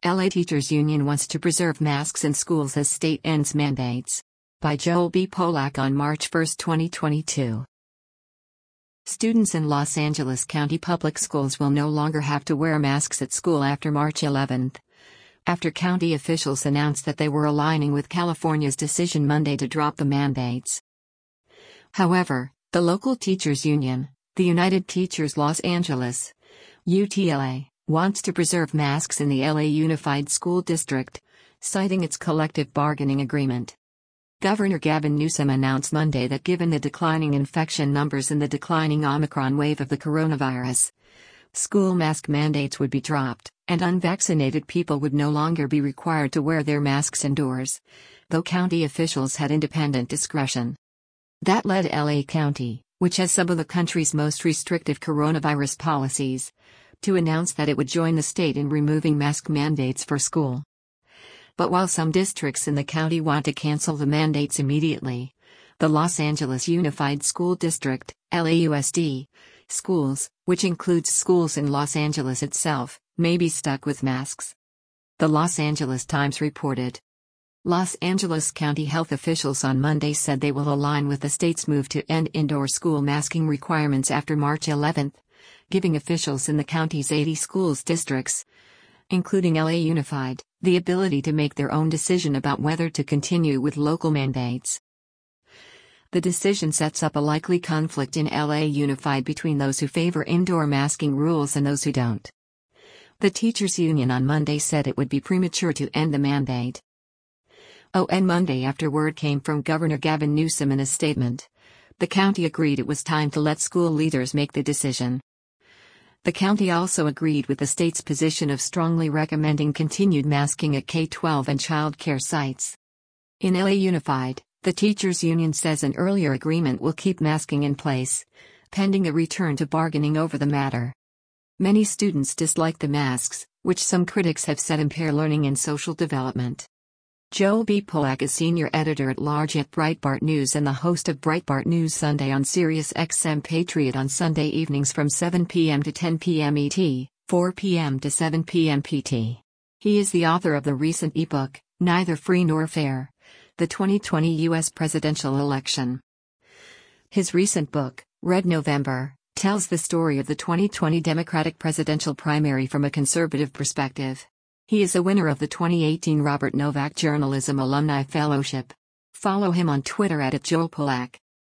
LA Teachers Union wants to preserve masks in schools as state ends mandates. By Joel B. Polak on March 1, 2022. Students in Los Angeles County Public Schools will no longer have to wear masks at school after March 11, after county officials announced that they were aligning with California's decision Monday to drop the mandates. However, the local teachers union, the United Teachers Los Angeles, UTLA, wants to preserve masks in the LA Unified School District, citing its collective bargaining agreement. Governor Gavin Newsom announced Monday that given the declining infection numbers and the declining Omicron wave of the coronavirus, school mask mandates would be dropped, and unvaccinated people would no longer be required to wear their masks indoors, though county officials had independent discretion. That led LA County, which has some of the country's most restrictive coronavirus policies, to announce that it would join the state in removing mask mandates for school. But while some districts in the county want to cancel the mandates immediately, the Los Angeles Unified School District, LAUSD, schools, which includes schools in Los Angeles itself, may be stuck with masks. The Los Angeles Times reported. Los Angeles County health officials on Monday said they will align with the state's move to end indoor school masking requirements after March 11, giving officials in the county's 80 schools districts, including LA Unified, the ability to make their own decision about whether to continue with local mandates. The decision sets up a likely conflict in LA Unified between those who favor indoor masking rules and those who don't. The teachers' union on Monday said it would be premature to end the mandate. On Monday, after word came from Governor Gavin Newsom in a statement, the county agreed it was time to let school leaders make the decision. The county also agreed with the state's position of strongly recommending continued masking at K-12 and child care sites. In LA Unified, the teachers' union says an earlier agreement will keep masking in place, pending a return to bargaining over the matter. Many students dislike the masks, which some critics have said impair learning and social development. Joel B. Polak is senior editor-at-large at Breitbart News and the host of Breitbart News Sunday on Sirius XM Patriot on Sunday evenings from 7 p.m. to 10 p.m. ET, 4 p.m. to 7 p.m. PT. He is the author of the recent ebook, Neither Free Nor Fair: The 2020 U.S. Presidential Election. His recent book, Red November, tells the story of the 2020 Democratic presidential primary from a conservative perspective. He is a winner of the 2018 Robert Novak Journalism Alumni Fellowship. Follow him on Twitter @JoelPolak.